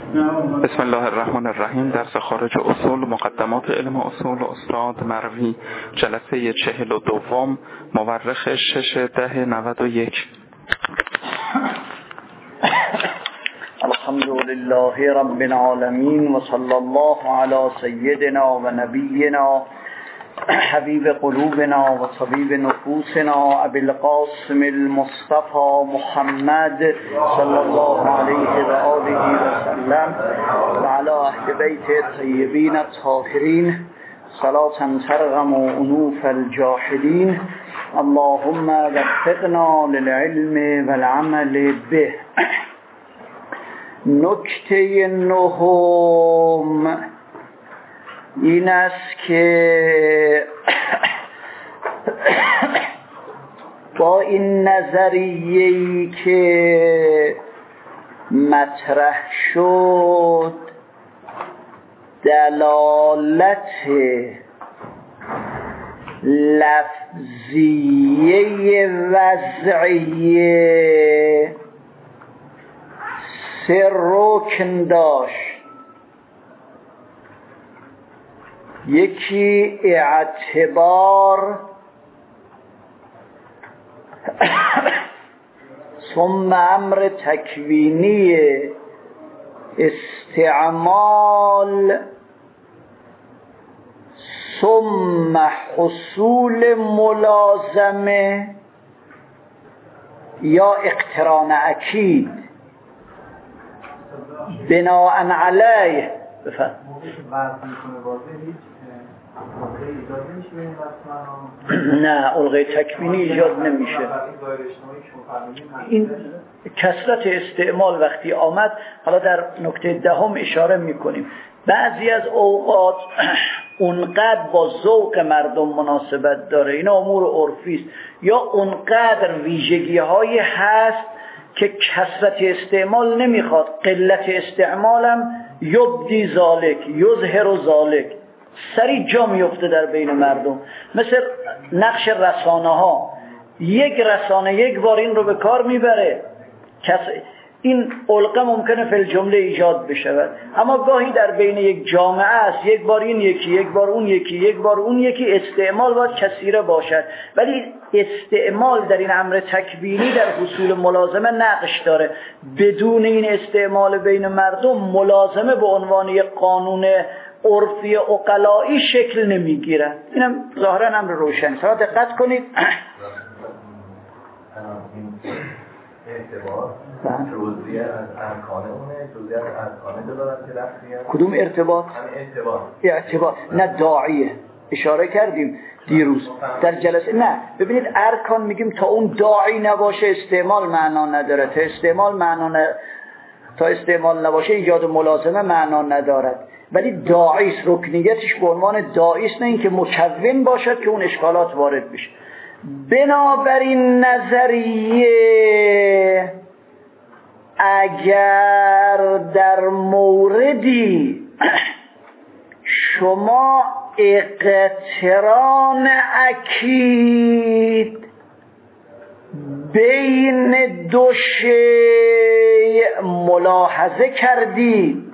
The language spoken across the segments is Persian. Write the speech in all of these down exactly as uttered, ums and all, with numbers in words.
بسم الله الرحمن الرحیم. درس خارج اصول مقدمات علم اصول استاد مروی، جلسه چهل و دوم، مورخ شش ده نود و یک. الحمد لله رب العالمین و صلی الله علی سیدنا و نبینا حبیب قلوبنا و طبیب نفوسنا ابی القاسم المصطفى محمد صلی الله علیه و آله و سلم و علی اهل بیت الطیبین الطاهرین صلاة ترغم انوف الجاحدین. اللهم وفقنا للعلم والعمل به. نکته نهم این است که با این نظریه‌ای که مطرح شد دلالت لفظیه وضعیه سه رکن داشت. یکی اعتبار، ثم امر تکوینی استعمال، ثم حصول ملازمه یا اقتران اکید بناء علیه. بفرم. نه، الغای تکوینی ایجاد نمیشه. این کثرت استعمال وقتی آمد، حالا در نکته دهم اشاره میکنیم، بعضی از اوقات اونقدر با ذوق مردم مناسبت داره، این امور عرفی است، یا اونقدر ویژگی هایی هست که کثرت استعمال نمیخواد، قلت استعمالم یبدی ذالک یظهر ذالک، سریع جا میفته در بین مردم. مثل نقش رسانه ها، یک رسانه یک بار این رو به کار میبره، این علقه ممکنه فی الجمله ایجاد بشود، اما گاهی در بین یک جامعه است، یک بار این یکی، یک بار اون یکی، یک بار اون یکی، استعمال باید کثیره باشد. ولی استعمال در این امر تکوینی در حصول ملازمه نقش داره. بدون این استعمال بین مردم ملازمه به عنوان یک قانون عرفی عقلایی شکل نمیگیره. اینم ظاهرا امر روشن. شما دقت کنید. ارتباط جزئیه از ارکان اونه، جزئیه از ارکان دارن که لفظیه. کدوم ارتباط؟ ارتباط. ارتباط نه داعیه. اشاره کردیم دیروز در جلسه. نه ببینید، ارکان میگیم تا اون داعی نباشه استعمال معنا نداره، تا استعمال معنا ن... تا استعمال نباشه ایجاد ملازمه معنا ندارد. ولی داعی است، رکنیتش به عنوان داعی است، نه اینکه مکون باشد که اون اشکالات وارد بشه. بنابراین نظریه اگر در موردی شما اقتران اکید بین دو شیء ملاحظه کردید،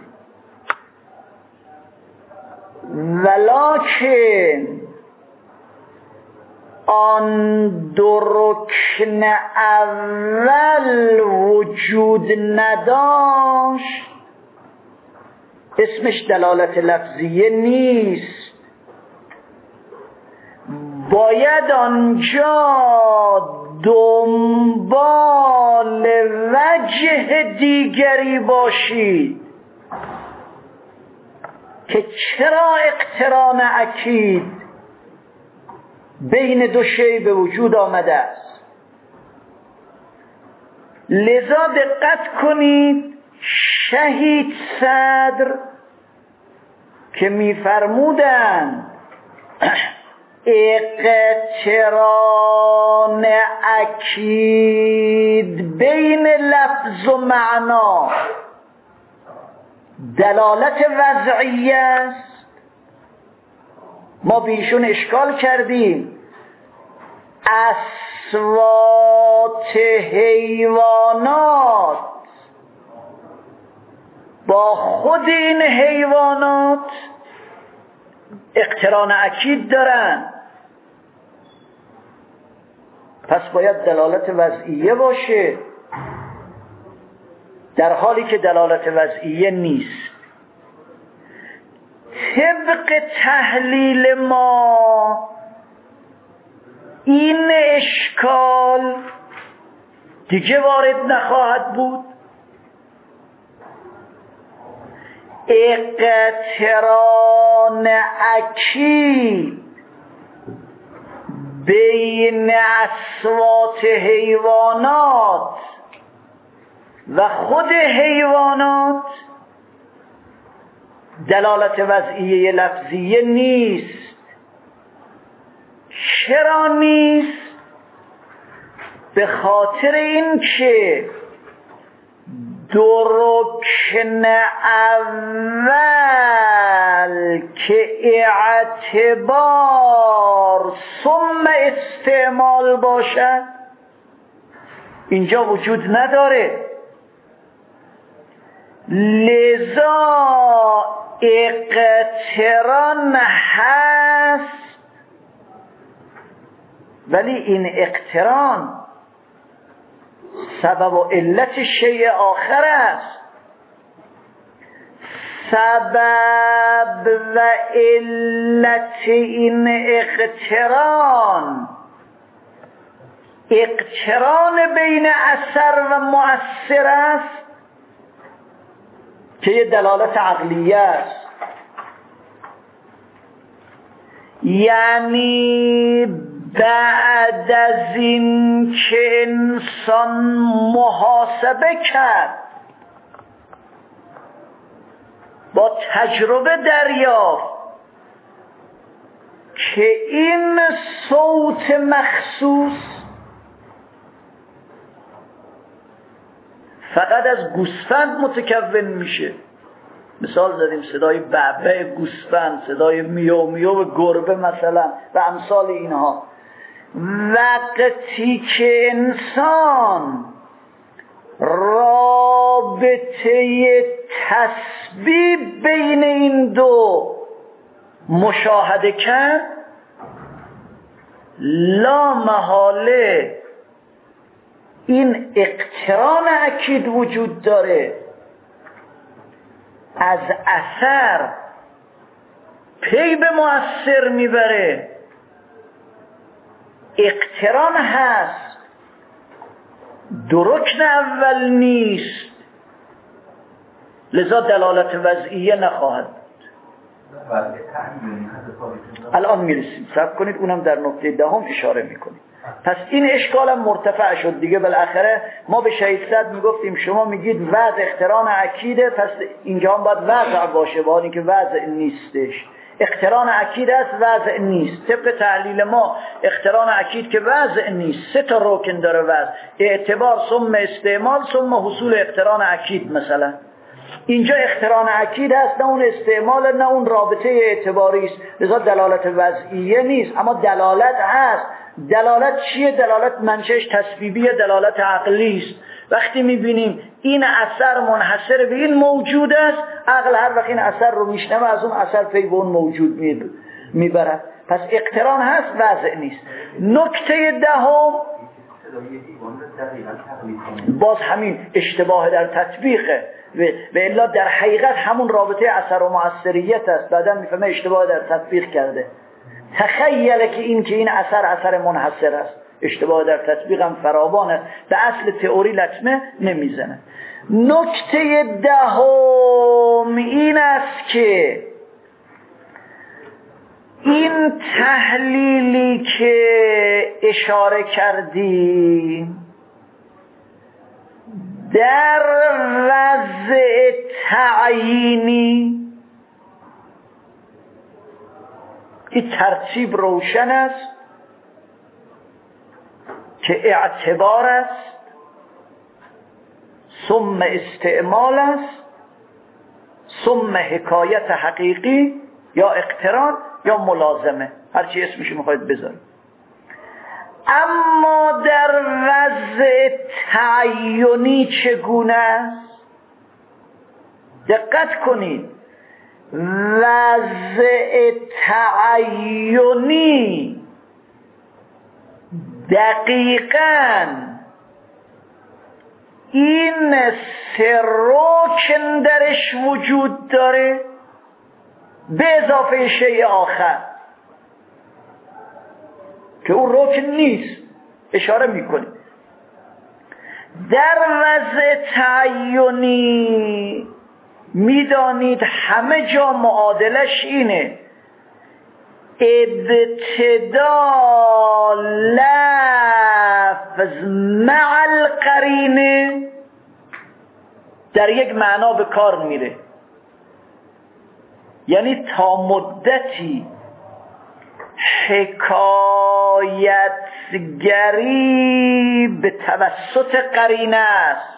ولکن آن دو رکن اول وجود نداشت، اسمش دلالت لفظیه نیست. باید آنجا دنبال وجه دیگری باشید که چرا اقتران اکید بین دو شی به وجود آمده است. لذا دقت کنید، شهید صدر که می‌فرمودند اقتران اکید بین لفظ و معنا دلالت وضعیه است، ما بیشون اشکال کردیم. اصوات حیوانات با خود این حیوانات اقتران اکید دارن، پس باید دلالت وضعیه باشه، در حالی که دلالت وضعیه نیست. طبق تحلیل ما این اشکال دیگه وارد نخواهد بود. اقتران اکید بین اصوات حیوانات و خود حیوانات دلالت وضعیه لفظیه نیست. چرا نیست؟ به خاطر این که دو رکن اول که اعتبار ثم استعمال باشد اینجا وجود نداره، لذا اقتران هست، ولی این اقتران سبب و علت شیء آخر است. سبب و علت این اقتران اقتران بین اثر و مؤثر است که یه دلالت عقلیه است. یعنی بعد از این که انسان محاسبه کرد، با تجربه دریافت که این صوت مخصوص فقط از گوسفند متکون میشه، مثال زدیم صدای بعبع گوسفند، صدای میو میو گربه مثلا و امثال اینها. وقتی که انسان رابطه تسبیب بین این دو مشاهده کرد، لا محاله این اقتران اکید وجود داره. از اثر پی به مؤثر میبره، اقتران هست، دو رکن اول نیست، لذا دلالت وضعیه نخواهد بود. الان میرسیم، صبر کنید، اونم در نکته دهم اشاره میکنیم. پس این اشکالم مرتفع شد دیگه. بالاخره ما به شهید صد میگفتیم شما میگید وضع اقتران اکیده، پس اینجا هم باید وضع باشه، با اینکه وضع نیستش. اقتران اکید است، وضع نیست. طبق تحلیل ما اقتران اکید که وضع نیست، سه تا رکن داره وضع: اعتبار ثم استعمال ثم حصول اقتران اکید. مثلا اینجا اقتران اکید است، نه اون استعمال نه اون رابطه اعتباری است، لذا دلالت وضعیه نیست. اما دلالت هست. دلالت چیه؟ دلالت منشأش تسبیبی، دلالت عقلی است. وقتی میبینیم این اثر منحصر به این موجود است، عقل هر وقت این اثر رو میشنوه از اون اثر پی به اون موجود میبرد. پس اقتران هست، وضع نیست. نکته دهم باز همین اشتباه در تطبیقه و الا در حقیقت همون رابطه اثر و مؤثریت است. بعدا میفهمه اشتباه در تطبیق کرده. تخیله که این که این اثر اثر منحصر است، اشتباه در تطبیق هم فراوان است، به اصل تئوری لطمه نمیزنه. نکته دهم این است که این تحلیلی که اشاره کردیم در وضع تعیینی این ترتیب روشن است که اعتبار است، ثم استعمال است، ثم حکایت حقیقی یا اقتران یا ملازمه، هرچی اسمش میخواید بذارید. اما در وضع تعیینی چگونه است؟ دقت کنید، وضع تعینی دقیقاً این سه رکن درش وجود داره به اضافه شیء آخر که اون رکن نیست. اشاره میکنه در وضع تعینی میدانید همه جا معادلش اینه: ابتدا لفظ مع القرینه در یک معنا به کار میره، یعنی تا مدتی حکایتگری به توسط قرینه است،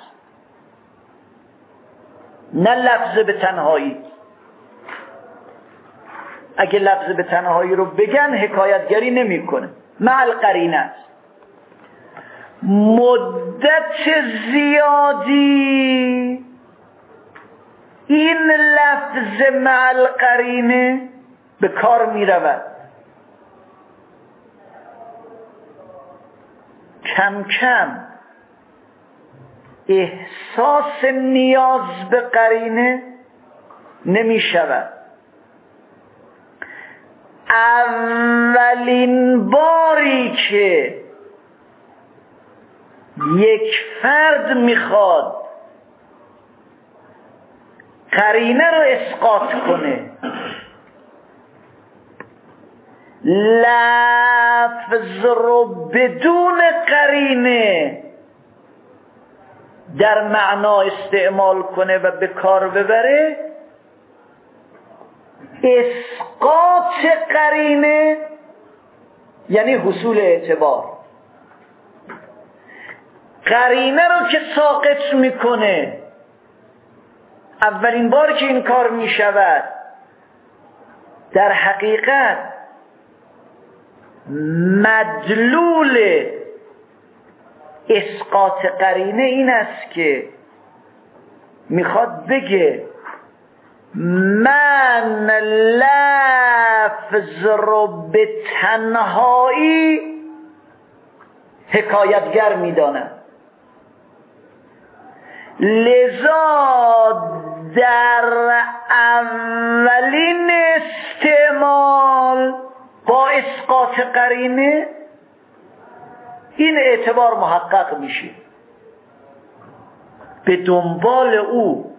نه لفظ به تنهایی. اگه لفظ به تنهایی رو بگن حکایتگری نمی کنه، مع القرینه است. مدت زیادی این لفظ مع القرینه به کار می رود. کم کم احساس نیاز به قرینه نمی شود. اولین باری که یک فرد میخواد قرینه رو اسقاط کنه، لفظ رو بدون قرینه در معنا استعمال کنه و به کار ببره، اسقاط قرینه یعنی حصول اعتبار. قرینه رو که ساقط میکنه، اولین بار که این کار میشود، در حقیقت مدلول اسقاط قرینه این است که میخواد بگه من لفظ رو به تنهایی حکایتگر میدانم، لذا در اولین استعمال با اسقاط قرینه این اعتبار محقق میشه. به دنبال او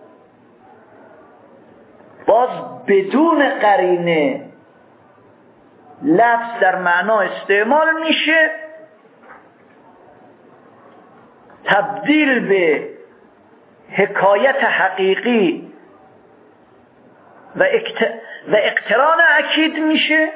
باز بدون قرینه لفظ در معنا استعمال میشه، تبدیل به حکایت حقیقی و, اکت... و اقتران اکید میشه،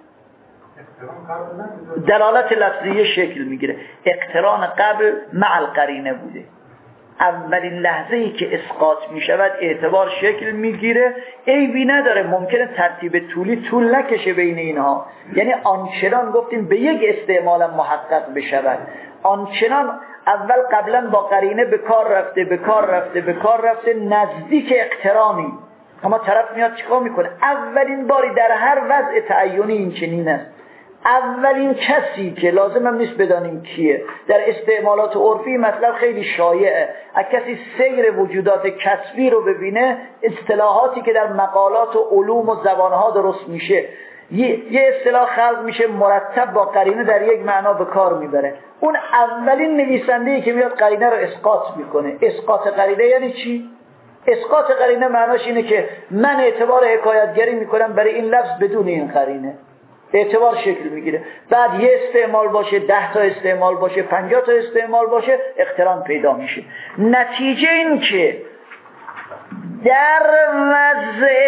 دلالت لفظیه شکل میگیره. اقتران قبل مع القرینه بوده، اولین لحظه ای که اسقاط میشود اعتبار شکل میگیره، عیبی نداره، ممکنه ترتیب طولی طول نکشه بین اینها، یعنی آنچنان گفتیم به یک استعمال محقق بشود، آنچنان اول قبلا با قرینه به کار رفته به کار رفته به کار رفته نزدیک اقترانی، اما طرف میاد چیکار میکنه؟ اولین باری در هر وضع تعینی این چنین است، اولین کسی که لازم هم نیست بدانیم کیه، در استعمالات عرفی مطلب خیلی شایعه، اگه کسی سیر وجودات کسبی رو ببینه، اصطلاحاتی که در مقالات و علوم و زبانها درست میشه، یه, یه اصطلاح خلق میشه مرتب با قرینه در یک معنا به کار میبره، اون اولین نویسنده‌ای که میاد قرینه رو اسقاط میکنه. اسقاط قرینه یعنی چی؟ اسقاط قرینه معناش اینه که من اعتبار حکایتگری میکنم برای این لفظ بدون این قرینه، اعتبار شکل میگیره، بعد یه استعمال باشه، ده تا استعمال باشه، پنجاه تا استعمال باشه، اقتران پیدا میشه. نتیجه این که در وضع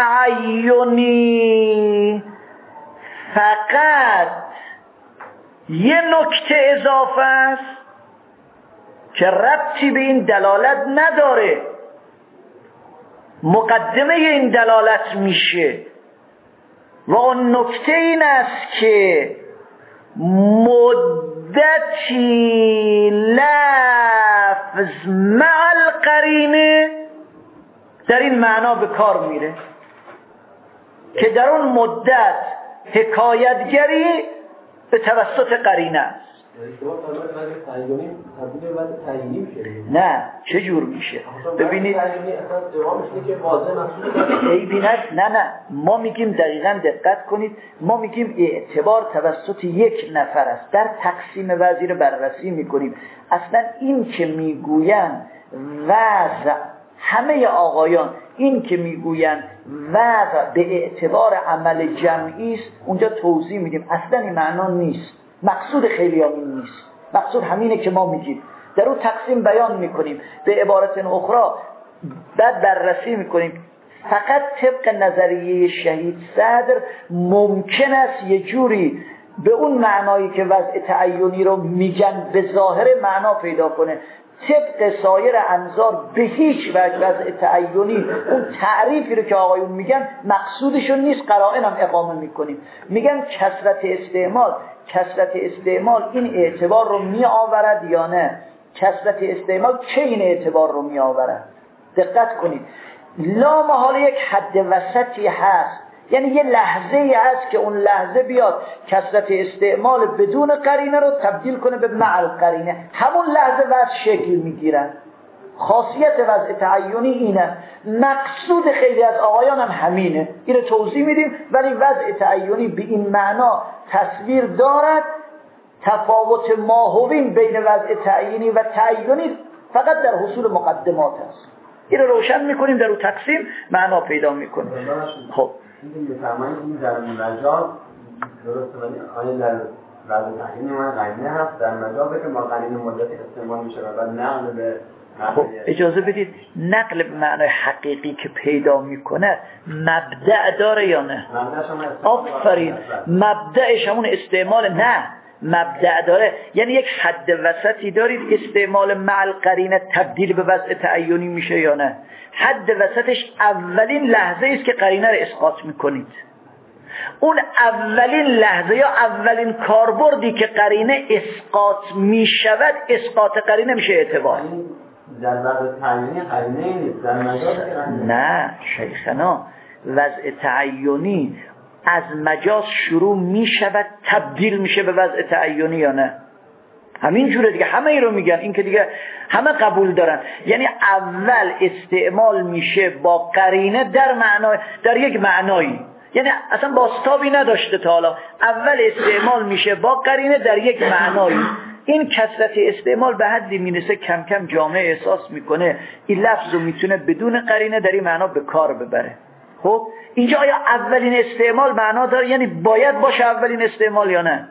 تعینی فقط یه نکته اضافه است که ربطی به این دلالت نداره، مقدمه این دلالت میشه، و اون نکته این است که مدتی لفظ مع القرینه در این معنا به کار میره که در اون مدت حکایتگری به توسط قرینه است. نه چه جور میشه؟ ببینید عیبی نه نه نه ما میگیم دقیقاً دقت کنید، ما میگیم اعتبار توسط یک نفر است. در تقسیم وزیر بررسی میکنیم. اصلا این که میگویند وضع همه آقایان این که میگویند وضع به اعتبار عمل جمعی است، اونجا توضیح میدیم اصلا این معنا نیست. مقصود خیلی همین نیست. مقصود همینه که ما میگیم در اون تقسیم بیان میکنیم. به عبارت اخرى بعد بررسی میکنیم فقط طبق نظریه شهید صدر ممکن است یه جوری به اون معنایی که وضع تعینی رو میگن به ظاهر معنا پیدا کنه. طبق سایر انظار به هیچ وجه وضع تعینی اون تعریفی رو که آقایون میگن مقصودشون نیست. قرائن هم اقامه میکنیم، میگن کثرت استعمال کثرت استعمال این اعتبار رو می آورد یا نه؟ کثرت استعمال چه این اعتبار رو می آورد؟ دقت کنید، لا محاله یک حد وسطی هست، یعنی یه لحظه ای هست که اون لحظه بیاد کثرت استعمال بدون قرینه رو تبدیل کنه به مع القرینه، همون لحظه وضع شکل میگیرن. خاصیت وضع تعینی اینه. مقصود خیلی از آقایان هم همینه، اینو توضیح میدیم. ولی وضع تعینی به این معنا تصویر دارد. تفاوت ماهوین بین وضع تعینی و تعینی فقط در حصول مقدمات است. این رو روشن میکنیم، در اون تقسیم معنا پیدا میکنیم. خب این میفرمایید این در مجاز درسته، ولی آیا در وضع تعینی من قرینه هست در مجازه که ما قرینه مدت استعمال میشه و نقل به خب اجازه بدید نقل به معنای حقیقی که پیدا میکنه مبدأ داره یا نه؟ آفرین، مبدأش همون استعمال نه مبدأ داره، یعنی یک حد وسطی دارید استعمال مع القرینه تبدیل به وضع تعینی میشه یا نه؟ حد وسطش اولین لحظه است که قرینه رو اسقاط میکنید. اون اولین لحظه یا اولین کاربردی که قرینه اسقاط میشود اسقاط قرینه میشه اعتبار. در وضع تعینی قرینه نیست، در مجاز نه شیخنا، وضع تعینی از مجاز شروع میشود تبدیل میشه به وضع تعینی یا نه؟ همین جوره دیگه، همه ای رو میگن، این که دیگه همه قبول دارن. یعنی اول استعمال میشه با قرینه در معنای در یک معنایی، یعنی اصلا بازتابی نداشته تا حالا، اول استعمال میشه با قرینه در یک معنایی. این کثرت استعمال به حدی میرسه کم کم جامعه احساس میکنه این لفظ رو میتونه بدون قرینه در این معنا به کار ببره. خب اینجا آیا اولین استعمال معنا داره، یعنی باید باشه اولین استعمال یا نه؟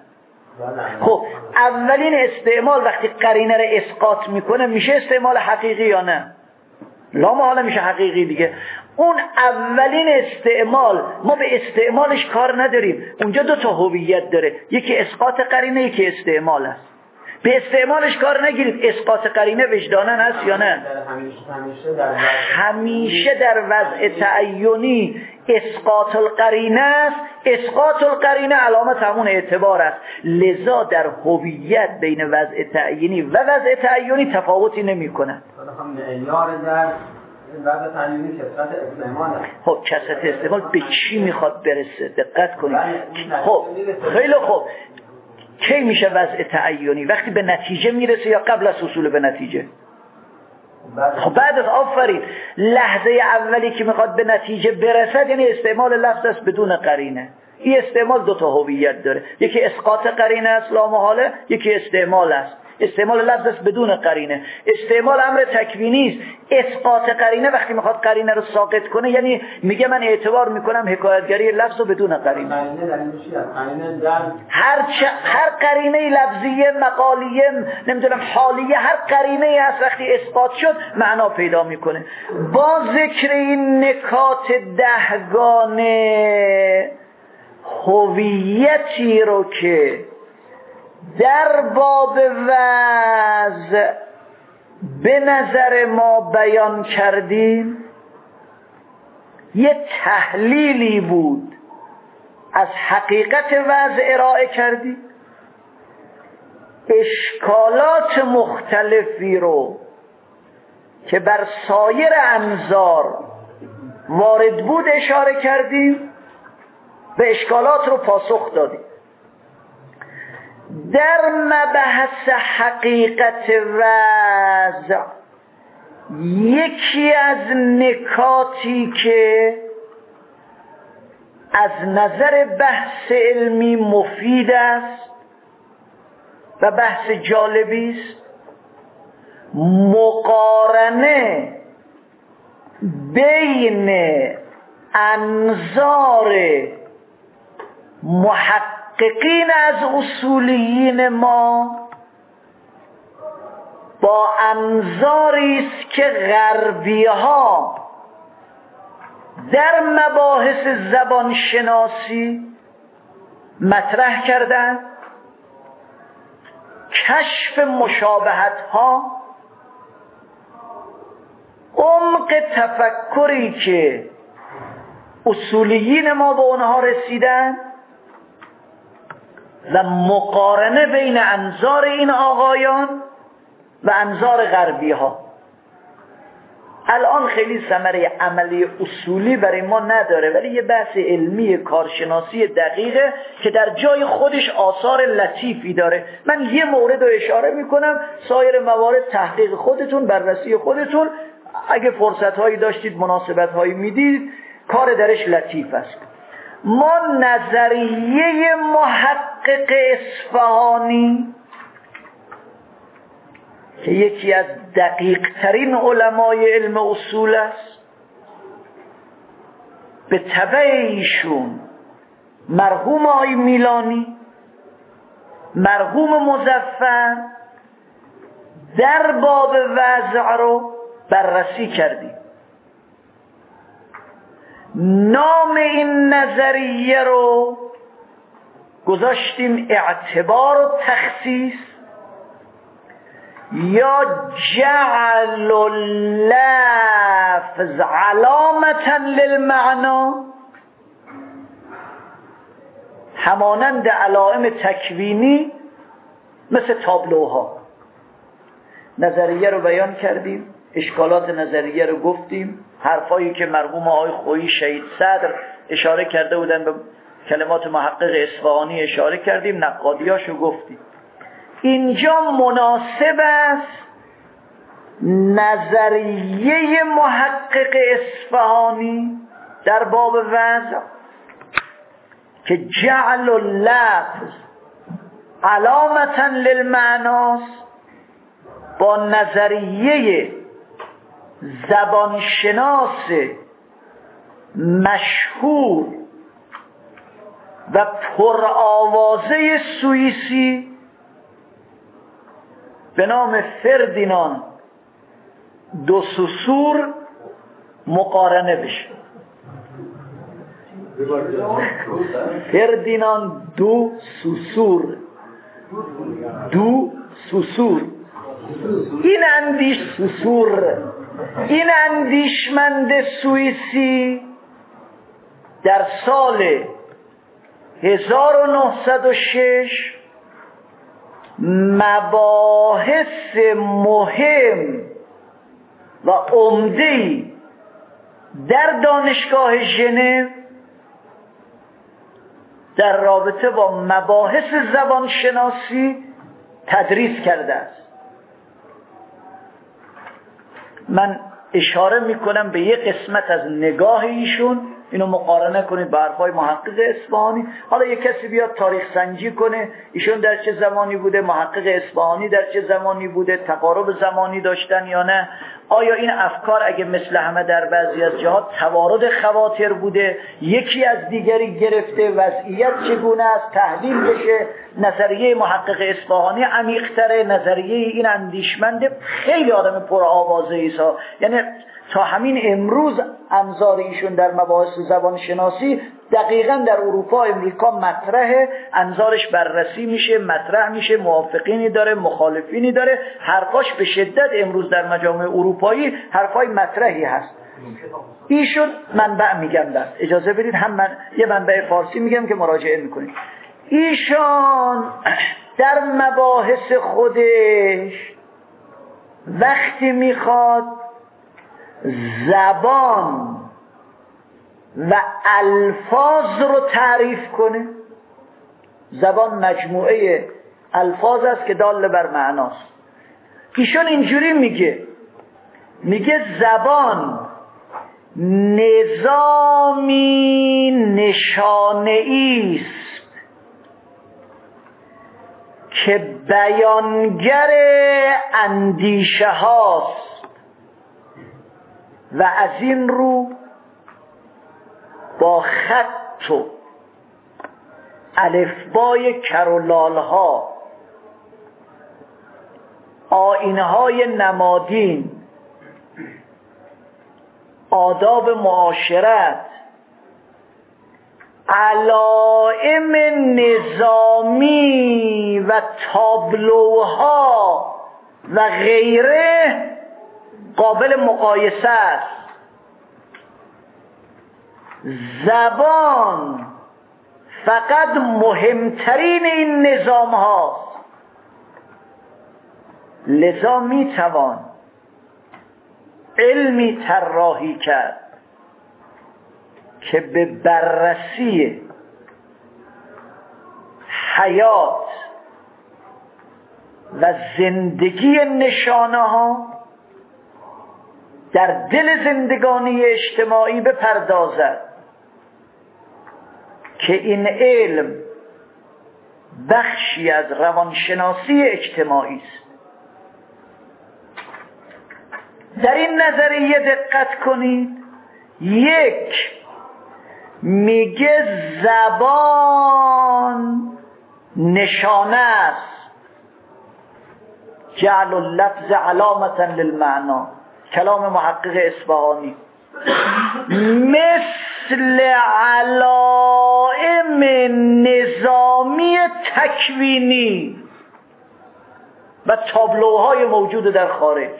خب اولین استعمال وقتی قرینه رو اسقاط میکنه میشه استعمال حقیقی یا نه؟ لا محاله میشه حقیقی دیگه. اون اولین استعمال ما به استعمالش کار نداریم، اونجا دو تا هویت داره، یکی اسقاط قرینه یکی استعمال است. به استعمالش کار نگیرید، اسقاط قرینه وجدانن هست یا نه؟ همیشه در وضع تعینی اسقاط القرینه است. اسقاط القرینه علامت همون اعتبار است، لذا در هویت بین وضع تعینی و وضع تعینی تفاوتی نمی کند. وضع تعینی کثرت استعمال است. خب کثرت استعمال به چی میخواد برسه؟ دقت کنید. خب خیلی خوب، کی میشه وضع تعینی؟ وقتی به نتیجه میرسه یا قبل از حصول به نتیجه؟ خب بعد از آفرین لحظه اولی که میخواد به نتیجه برسد یعنی استعمال لفظ است بدون قرینه. این استعمال دو تا هویت داره، یکی اسقاط قرینه است لا محاله، یکی استعمال است. استعمال لفظ است بدون قرینه. استعمال امر تکوینی است. اسقاط قرینه وقتی میخواد قرینه رو ساقط کنه یعنی میگه من اعتبار میکنم حکایتگری لفظ رو بدون قرینه. هر چه هر قرینه لفظیه، مقالیه، نمیدونم حالیه، هر قرینه ای هست وقتی اسقاط شد معنا پیدا میکنه. با ذکر این نکات دهگانه هویتی رو که در باب وضع به نظر ما بیان کردیم یه تحلیلی بود از حقیقت وضع ارائه کردیم، اشکالات مختلفی رو که بر سایر انظار وارد بود اشاره کردیم، به اشکالات رو پاسخ دادیم. در مبحث حقیقت وضع یکی از نکاتی که از نظر بحث علمی مفید است و بحث جالبی است، مقارنه بین انظار محققین از اصولیین ما با انظاری است که غربی ها در مباحث زبان شناسی مطرح کردند. کشف مشابهت ها، عمق تفکری که اصولیین ما به اونها رسیدن و مقارنه بین انظار این آقایان و انظار غربی ها. الان خیلی ثمره عملی اصولی برای ما نداره، ولی یه بحث علمی کارشناسی دقیقه که در جای خودش آثار لطیفی داره. من یه مورد رو اشاره میکنم، سایر موارد تحقیق خودتون، بررسی خودتون، اگه فرصت هایی داشتید، مناسبت هایی میدید، کار درش لطیف است. ما نظریه محقق اصفهانی که یکی از دقیق ترین علمای علم اصول است، به تبع ایشون مرحوم آقای میلانی، مرحوم مظفر، در باب وضع رو بررسی کردیم. نام این نظریه رو گذاشتیم اعتبار و تخصیص یا جعل اللفظ علامتا للمعنا، همانند علائم تکوینی مثل تابلوها. نظریه رو بیان کردیم، اشکالات نظریه رو گفتیم، حرفایی که مرحوم آقای خویی شهید صدر اشاره کرده بودن به کلمات محقق اصفهانی اشاره کردیم، نقادیاشو گفتیم. اینجا مناسب است نظریه محقق اصفهانی در باب وضع که جعل اللفظ علامتا للمعناست با نظریه زبانشناس مشهور و پرآوازه سوئیسی به نام فردیناند دو سوسور مقارنه بشه. فردیناند دو سوسور دو سوسور این اندیش سوسور این اندیشمند سوئیسی در سال هزار و نهصد و شش مباحث مهم و عمده‌ای در دانشگاه ژنو در رابطه با مباحث زبانشناسی تدریس کرده است. من اشاره میکنم به یک قسمت از نگاه ایشون، اینو مقارنه کنید با حرفای محقق اصفهانی. حالا یک کسی بیاد تاریخ سنجی کنه ایشون در چه زمانی بوده، محقق اصفهانی در چه زمانی بوده، تقارب زمانی داشتن یا نه، آیا این افکار اگه مثل همه در بعضی از جهات توارد خواطر بوده، یکی از دیگری گرفته، وضعیت چگونه است، تحلیل بشه. نظریه محقق اصفهانی عمیق‌تره، نظریه این اندیشمند خیلی آدم پر آوازه ایست، یعنی تا همین امروز انظار ایشون در مباحث زبان شناسی دقیقاً در اروپا امریکا مطرحه، انظارش بررسی میشه، مطرح میشه، موافقینی داره، مخالفینی داره، حرفاش به شدت امروز در مجامع اروپایی حرفای مطرحی هست. ایشون منبع میگم، در اجازه بدید هم من یه منبع فارسی میگم که مراجعه میکنید. ایشان در مباحث خودش وقتی میخواد زبان و الفاظ رو تعریف کنه. زبان مجموعه الفاظ است که دال بر معناست. ایشون اینجوری میگه، میگه زبان نظامی نشانه‌ای است که بیانگر اندیشه هاست و از این رو با خط و الفبای کرولال ها، آیین‌های نمادین، آداب معاشرت، علائم نظامی و تابلوها و غیره قابل مقایسه است. زبان فقط مهمترین این نظام هاست. لذا می توان علمی طراحی کرد که به بررسی حیات و زندگی نشانه ها در دل زندگانی اجتماعی بپردازد که این علم بخشی از روانشناسی اجتماعی است. در این نظریه دقت کنید. یک، میگه زبان نشانه است، جعل اللفظ علامتا للمعنا، کلام محقق اصفهانی، مثل علائم نظامی تکوینی و تابلوهای موجود در خارج.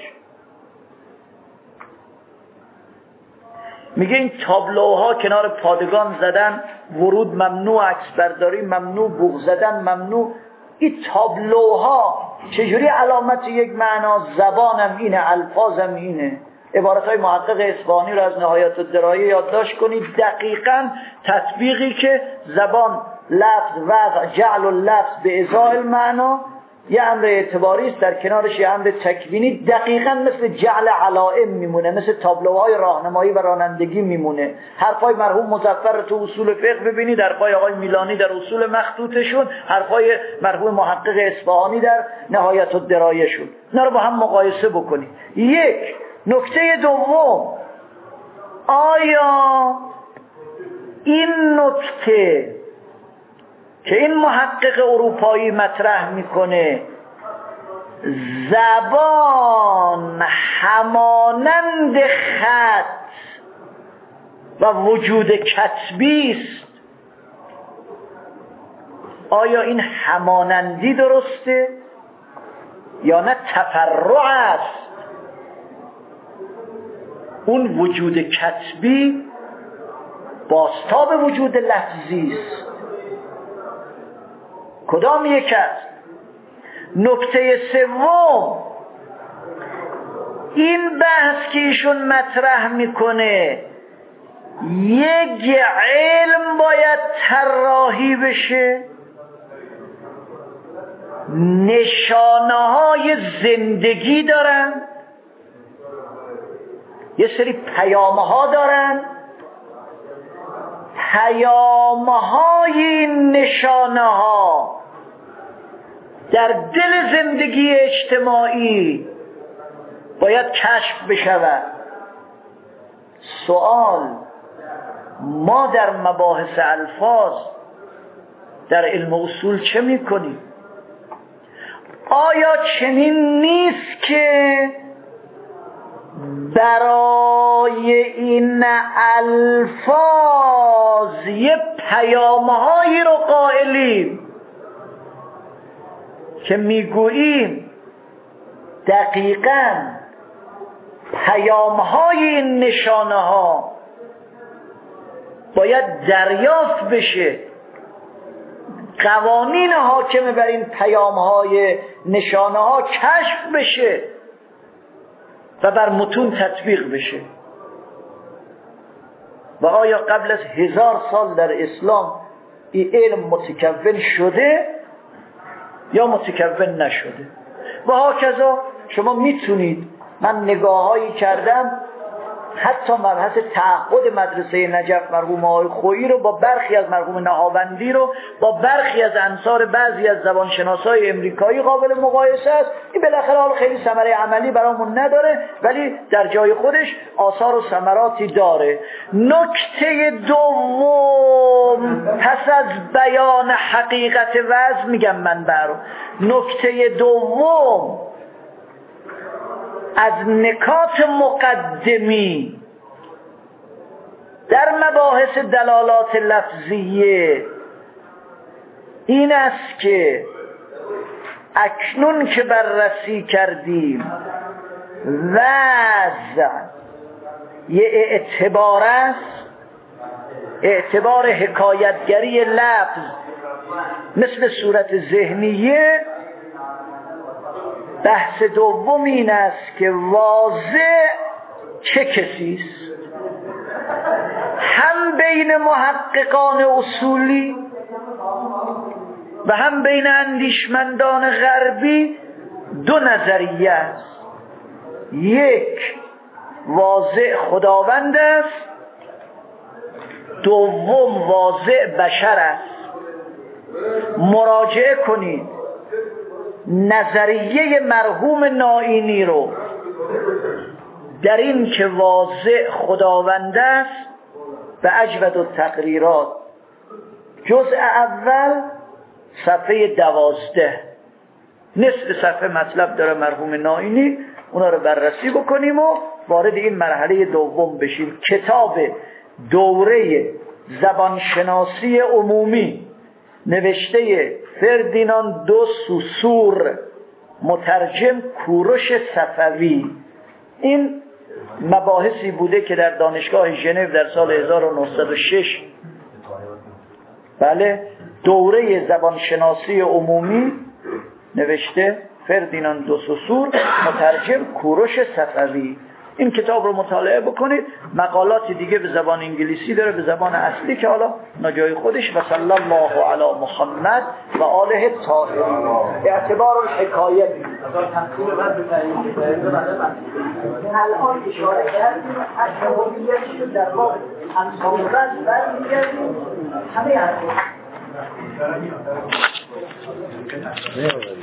میگه این تابلوها کنار پادگان زدن، ورود ممنوع، عکس برداری ممنوع، بوق زدن ممنوع. این تابلوها چجوری علامت یک معنا؟ زبانم اینه، الفاظم اینه. عبارتهای محقق اصفهانی رو از نهایت الدرایه یادداشت کنید. دقیقاً تطبیقی که زبان لفظ وضع جعل اللفظ به ازای المعنا یه امر اعتباری است، در کنارش یه امر تکوینی، دقیقاً مثل جعل علائم میمونه، مثل تابلوهای راهنمایی و رانندگی میمونه. حرفای مرحوم مظفر تو اصول فقه ببینید، حرفای آقای میلانی در اصول مخطوطشون، حرفای مرحوم محقق اصفهانی در نهایت الدرایه شون. اینا رو با هم مقایسه بکنید. یک، نکته دوم، آیا این نکته که این محقق اروپایی مطرح میکنه زبان همانند خط و وجود کتبی است، آیا این همانندی درسته یا نه تفرع است؟ اون وجود کتبی بازتاب وجود لفظی است. کدام یک است؟ نکته سوم، این بحث که ایشون مطرح میکنه یک علم باید طراحی بشه، نشانه های زندگی دارن، یه سری پیامه ها دارن، پیامه های این نشانه ها در دل زندگی اجتماعی باید کشف بشود. سوال، ما در مباحث الفاظ در علم اصول چه میکنیم؟ آیا چنین نیست که برای این الفاظ یه پیامهایی رو قائلیم که میگوییم دقیقاً پیامهای این نشانه ها باید دریافت بشه، قوانین حاکم بر این پیامهای نشانه ها کشف بشه و بر متون تطبیق بشه؟ و آیا قبل از هزار سال در اسلام این علم متکون شده یا متکون نشده؟ و هاکذا شما میتونید، من نگاهایی کردم حتی مبحث تعهد مدرسه نجف مرحوم آقای خویی رو با برخی از مرحوم نهاوندی رو با برخی از انصار بعضی از زبانشناسای امریکایی قابل مقایسه است. این بالاخره حال خیلی ثمره عملی برامون نداره ولی در جای خودش آثار و ثمراتی داره. نکته دوم پس از بیان حقیقت وضع میگم من برو نکته دوم از نکات مقدمی در مباحث دلالات لفظیه این است که اکنون که بررسی کردیم وضع یه اعتبار است، اعتبار حکایتگری لفظ مثل صورت ذهنیه. بحث دوم این است که واضع چه کسی است، هم بین محققان اصولی و هم بین اندیشمندان غربی دو نظریه است. یک، واضع خداوند است، دوم واضع بشر است. مراجعه کنید نظریه مرحوم نائینی رو در این که واضع خداوند است به اجود التقریرات جزء اول صفحه دوازده نصف صفحه مطلب داره مرحوم نائینی، اونا رو بررسی بکنیم و وارد این مرحله دوم بشیم. کتاب دوره زبانشناسی عمومی نوشته فردیناند دو سوسور، مترجم کوروش صفوی. این مباحثی بوده که در دانشگاه ژنو در سال هزار و نهصد و شش بله دوره زبانشناسی عمومی نوشته فردیناند دو سوسور، مترجم کوروش صفوی. این کتاب رو مطالعه بکنید. مقالات دیگه به زبان انگلیسی داره، به زبان اصلی که حالا نجای خودش. و صلی الله علی محمد و آله الطاهرین. اعتبار الحکایت الان اشاره کردیم از هویتش رو در واقع انصاربت برمیگردیم همه حرف